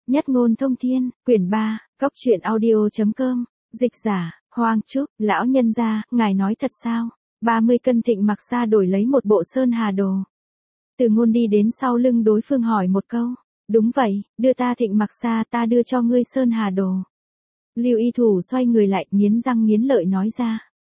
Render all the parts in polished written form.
Nhất ngôn thông thiên, quyển 3, góc truyện audio.com, dịch giả, Hoang Trúc, lão nhân gia, ngài nói thật sao? 30 cân Thịnh Mặc Sa đổi lấy một bộ sơn hà đồ. Từ Ngôn đi đến sau lưng đối phương hỏi một câu. Đúng vậy, đưa ta Thịnh Mặc Sa, ta đưa cho ngươi sơn hà đồ. Lưu Y Thủ xoay người lại, nghiến răng nghiến lợi nói ra.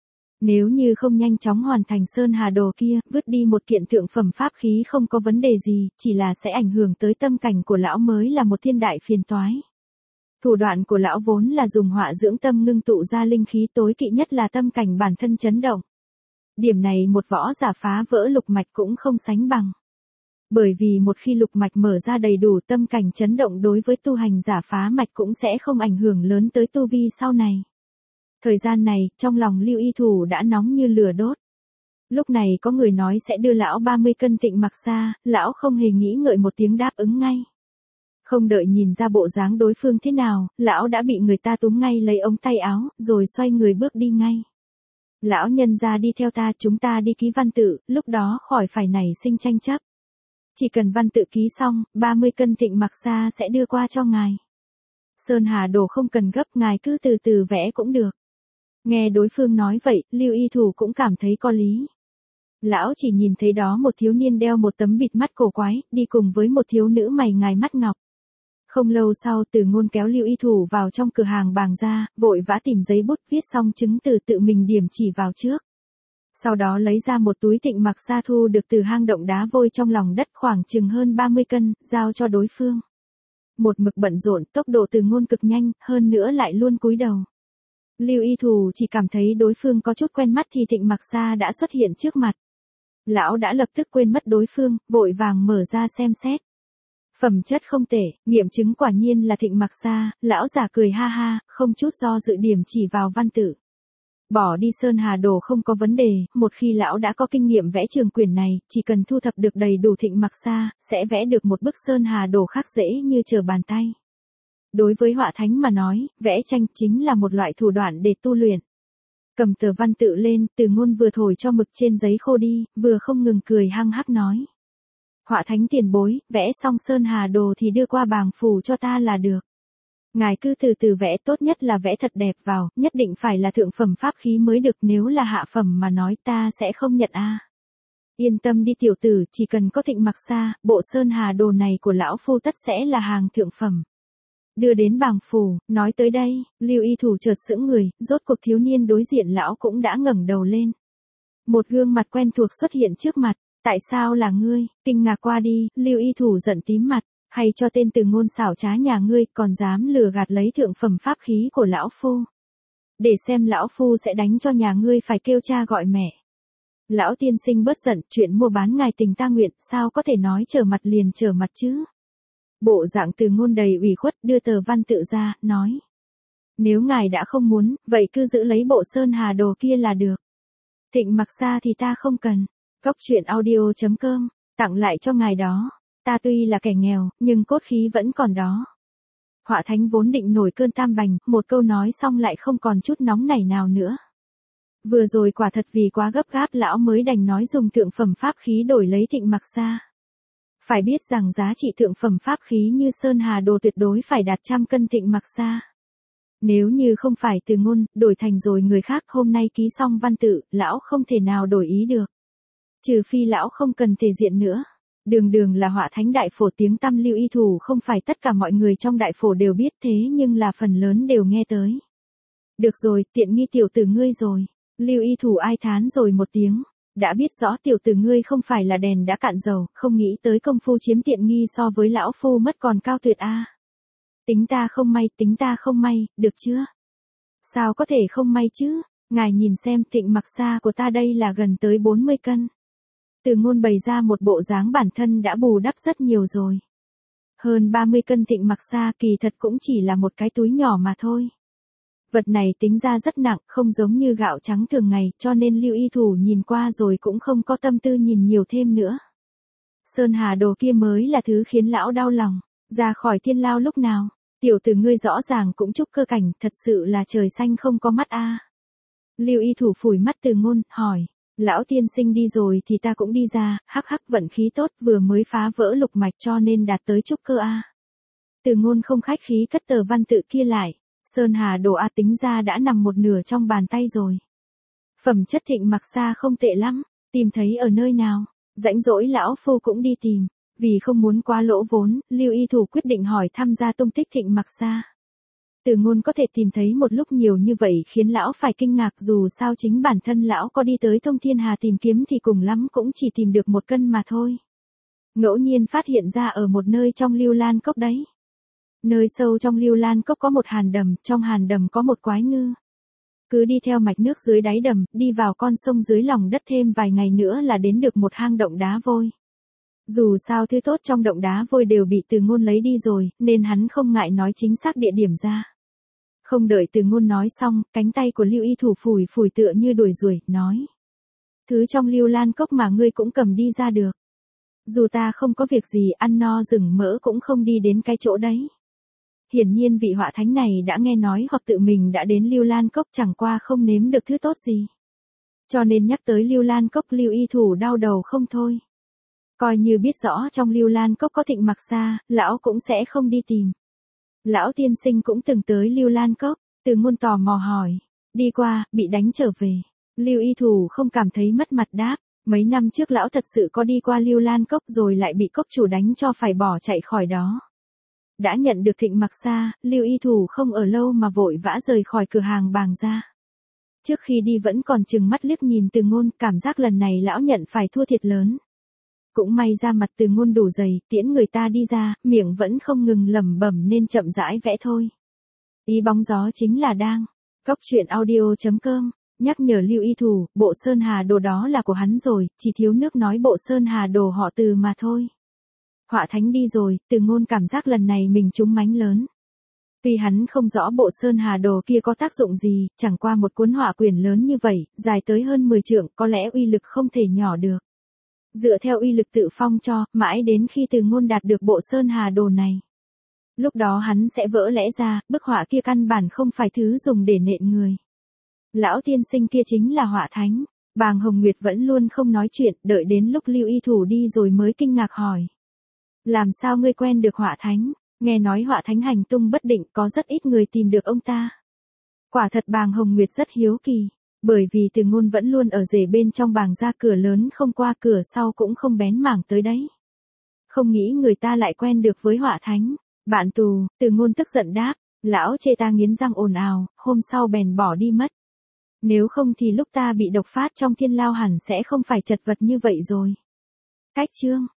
Nếu như không nhanh chóng hoàn thành sơn hà đồ kia, vứt đi một kiện thượng phẩm pháp khí không có vấn đề gì, chỉ là sẽ ảnh hưởng tới tâm cảnh của lão mới là một thiên đại phiền toái. Thủ đoạn của lão vốn là dùng hỏa dưỡng tâm ngưng tụ ra linh khí, tối kỵ nhất là tâm cảnh bản thân chấn động. Điểm này một võ giả phá vỡ lục mạch cũng không sánh bằng. Bởi vì một khi lục mạch mở ra đầy đủ, tâm cảnh chấn động đối với tu hành giả phá mạch cũng sẽ không ảnh hưởng lớn tới tu vi sau này. Thời gian này, trong lòng Lưu Y Thủ đã nóng như lửa đốt. Lúc này có người nói sẽ đưa lão 30 cân Thịnh Mặc Sa, lão không hề nghĩ ngợi một tiếng đáp ứng ngay. Không đợi nhìn ra bộ dáng đối phương thế nào, lão đã bị người ta túm ngay lấy ống tay áo, rồi xoay người bước đi ngay. Lão nhân gia đi theo ta, chúng ta đi ký văn tự, lúc đó khỏi phải nảy sinh tranh chấp. Chỉ cần văn tự ký xong, 30 cân Thịnh Mặc Sa sẽ đưa qua cho ngài. Sơn hà đồ không cần gấp, ngài cứ từ từ vẽ cũng được. Nghe đối phương nói vậy, Lưu Y Thủ cũng cảm thấy có lý. Lão chỉ nhìn thấy đó một thiếu niên đeo một tấm bịt mắt cổ quái, đi cùng với một thiếu nữ mày ngài mắt ngọc. Không lâu sau, Từ Ngôn kéo Lưu Y Thủ vào trong cửa hàng bàng ra, vội vã tìm giấy bút viết xong chứng từ tự mình điểm chỉ vào trước. Sau đó lấy ra một túi Thịnh Mặc Sa thu được từ hang động đá vôi trong lòng đất khoảng chừng hơn 30 cân, giao cho đối phương. Một mực bận rộn, tốc độ Từ Ngôn cực nhanh, hơn nữa lại luôn cúi đầu. Lưu Y Thủ chỉ cảm thấy đối phương có chút quen mắt thì Thịnh Mặc Sa đã xuất hiện trước mặt. Lão đã lập tức quên mất đối phương, vội vàng mở ra xem xét. Phẩm chất không tệ, nghiệm chứng quả nhiên là Thịnh Mặc Sa, lão giả cười ha ha, không chút do dự điểm chỉ vào văn tự. Bỏ đi sơn hà đồ không có vấn đề, một khi lão đã có kinh nghiệm vẽ trường quyển này, chỉ cần thu thập được đầy đủ Thịnh Mặc Sa, sẽ vẽ được một bức sơn hà đồ khác dễ như trở bàn tay. Đối với họa thánh mà nói, vẽ tranh chính là một loại thủ đoạn để tu luyện. Cầm tờ văn tự lên, Từ Ngôn vừa thổi cho mực trên giấy khô đi, vừa không ngừng cười hăng hắc nói. Họa thánh tiền bối, vẽ xong sơn hà đồ thì đưa qua bàng phủ cho ta là được. Ngài cứ từ từ vẽ, tốt nhất là vẽ thật đẹp vào, nhất định phải là thượng phẩm pháp khí mới được, nếu là hạ phẩm mà nói ta sẽ không nhận a. Yên tâm đi tiểu tử, chỉ cần có Thịnh Mặc Sa, bộ sơn hà đồ này của lão phu tất sẽ là hàng thượng phẩm. Đưa đến bàng phủ, nói tới đây, Lưu Y Thủ chợt sững người, rốt cuộc thiếu niên đối diện lão cũng đã ngẩng đầu lên. Một gương mặt quen thuộc xuất hiện trước mặt, tại sao là ngươi, kinh ngạc qua đi, Lưu Y Thủ giận tím mặt, hay cho tên Từ Ngôn xảo trá nhà ngươi còn dám lừa gạt lấy thượng phẩm pháp khí của lão phu. Để xem lão phu sẽ đánh cho nhà ngươi phải kêu cha gọi mẹ. Lão tiên sinh bớt giận, chuyện mua bán ngài tình ta nguyện, sao có thể nói trở mặt liền trở mặt chứ. Bộ dạng Từ Ngôn đầy ủy khuất đưa tờ văn tự ra, nói. Nếu ngài đã không muốn, vậy cứ giữ lấy bộ sơn hà đồ kia là được. Thịnh Mặc Sa thì ta không cần. Góc truyện audio.com, tặng lại cho ngài đó. Ta tuy là kẻ nghèo, nhưng cốt khí vẫn còn đó. Họa thánh vốn định nổi cơn tam bành, một câu nói xong lại không còn chút nóng nảy nào nữa. Vừa rồi quả thật vì quá gấp gáp lão mới đành nói dùng thượng phẩm pháp khí đổi lấy Thịnh Mặc Sa. Phải biết rằng giá trị thượng phẩm pháp khí như sơn hà đồ tuyệt đối phải đạt 100 cân Thịnh Mặc Sa. Nếu như không phải Từ Ngôn, đổi thành rồi người khác, hôm nay ký xong văn tự, lão không thể nào đổi ý được. Trừ phi lão không cần thể diện nữa. Đường đường là họa thánh đại phổ, tiếng tăm Lưu Y Thủ không phải tất cả mọi người trong đại phổ đều biết, thế nhưng là phần lớn đều nghe tới. Được rồi, tiện nghi tiểu tử ngươi rồi. Lưu Y Thủ ai thán rồi một tiếng. Đã biết rõ tiểu tử ngươi không phải là đèn đã cạn dầu, không nghĩ tới công phu chiếm tiện nghi so với lão phu mất còn cao tuyệt a. Tính ta không may, được chưa? Sao có thể không may chứ? Ngài nhìn xem, Thịnh Mặc Sa của ta đây là gần tới 40 cân. Từ Ngôn bày ra một bộ dáng bản thân đã bù đắp rất nhiều rồi. Hơn 30 cân Thịnh Mặc Sa kỳ thật cũng chỉ là một cái túi nhỏ mà thôi. Vật này tính ra rất nặng, không giống như gạo trắng thường ngày, cho nên Lưu Y Thủ nhìn qua rồi cũng không có tâm tư nhìn nhiều thêm nữa. Sơn hà đồ kia mới là thứ khiến lão đau lòng. Ra khỏi thiên lao lúc nào, tiểu tử ngươi rõ ràng cũng trúc cơ cảnh, thật sự là trời xanh không có mắt a. Lưu Y Thủ phủi mắt Từ Ngôn, hỏi. Lão tiên sinh đi rồi thì ta cũng đi ra, hắc hắc vận khí tốt, vừa mới phá vỡ lục mạch cho nên đạt tới trúc cơ a. Từ Ngôn không khách khí cất tờ văn tự kia lại. Sơn Hà Đồ A tính ra đã nằm một nửa trong bàn tay rồi. Phẩm chất Thịnh Mặc Sa không tệ lắm, tìm thấy ở nơi nào? Rãnh rỗi lão phu cũng đi tìm. Vì không muốn quá lỗ vốn, Lưu Y Thủ quyết định hỏi thăm ra tung tích Thịnh Mặc Sa. Từ Ngôn có thể tìm thấy một lúc nhiều như vậy khiến lão phải kinh ngạc, dù sao chính bản thân lão có đi tới Thông Thiên Hà tìm kiếm thì cùng lắm cũng chỉ tìm được 1 cân mà thôi. Ngẫu nhiên phát hiện ra ở một nơi trong Lưu Lan Cốc đấy. Nơi sâu trong Lưu Lan Cốc có một hàn đầm, trong hàn đầm có một quái ngư. Cứ đi theo mạch nước dưới đáy đầm, đi vào con sông dưới lòng đất thêm vài ngày nữa là đến được một hang động đá vôi. Dù sao thứ tốt trong động đá vôi đều bị Từ Ngôn lấy đi rồi, nên hắn không ngại nói chính xác địa điểm ra. Không đợi Từ Ngôn nói xong, cánh tay của Lưu Y Thủ phủi phủi tựa như đuổi ruồi, nói. Thứ trong Lưu Lan Cốc mà ngươi cũng cầm đi ra được. Dù ta không có việc gì ăn no rừng mỡ cũng không đi đến cái chỗ đấy. Hiển nhiên vị họa thánh này đã nghe nói hoặc tự mình đã đến Lưu Lan Cốc, chẳng qua không nếm được thứ tốt gì. Cho nên nhắc tới Lưu Lan Cốc Lưu Y Thủ đau đầu không thôi. Coi như biết rõ trong Lưu Lan Cốc có Thịnh Mặc Sa, lão cũng sẽ không đi tìm. Lão tiên sinh cũng từng tới Lưu Lan Cốc. Từ Ngôn tò mò hỏi. Đi qua, bị đánh trở về. Lưu Y Thủ không cảm thấy mất mặt đáp. Mấy năm trước lão thật sự có đi qua Lưu Lan Cốc rồi lại bị cốc chủ đánh cho phải bỏ chạy khỏi đó. Đã nhận được Thịnh Mặc Sa, Lưu Y Thủ không ở lâu mà vội vã rời khỏi cửa hàng bàng ra. Trước khi đi vẫn còn chừng mắt liếc nhìn Từ Ngôn, cảm giác lần này lão nhận phải thua thiệt lớn. Cũng may ra mặt Từ Ngôn đủ dày, tiễn người ta đi ra, miệng vẫn không ngừng lẩm bẩm nên chậm rãi vẽ thôi. Ý bóng gió chính là đang. Góc truyện audio.com, nhắc nhở Lưu Y Thủ, bộ Sơn Hà Đồ đó là của hắn rồi, chỉ thiếu nước nói bộ Sơn Hà Đồ họ Từ mà thôi. Họa thánh đi rồi, Từ Ngôn cảm giác lần này mình trúng mánh lớn. Vì hắn không rõ bộ Sơn Hà Đồ kia có tác dụng gì, chẳng qua một cuốn họa quyển lớn như vậy, dài tới hơn 10 trượng, có lẽ uy lực không thể nhỏ được. Dựa theo uy lực tự phong cho, mãi đến khi Từ Ngôn đạt được bộ Sơn Hà Đồ này. Lúc đó hắn sẽ vỡ lẽ ra, bức họa kia căn bản không phải thứ dùng để nện người. Lão tiên sinh kia chính là họa thánh. Bàng Hồng Nguyệt vẫn luôn không nói chuyện, đợi đến lúc Lưu Y Thủ đi rồi mới kinh ngạc hỏi. Làm sao ngươi quen được họa thánh? Nghe nói họa thánh hành tung bất định, có rất ít người tìm được ông ta. Quả thật Bàng Hồng Nguyệt rất hiếu kỳ. Bởi vì Từ Ngôn vẫn luôn ở rể bên trong bàng ra, cửa lớn không qua cửa sau cũng không bén mảng tới đấy. Không nghĩ người ta lại quen được với họa thánh. Bạn tù, Từ Ngôn tức giận đáp. Lão chê ta nghiến răng ồn ào, hôm sau bèn bỏ đi mất. Nếu không thì lúc ta bị độc phát trong thiên lao hẳn sẽ không phải chật vật như vậy rồi. Cách chương.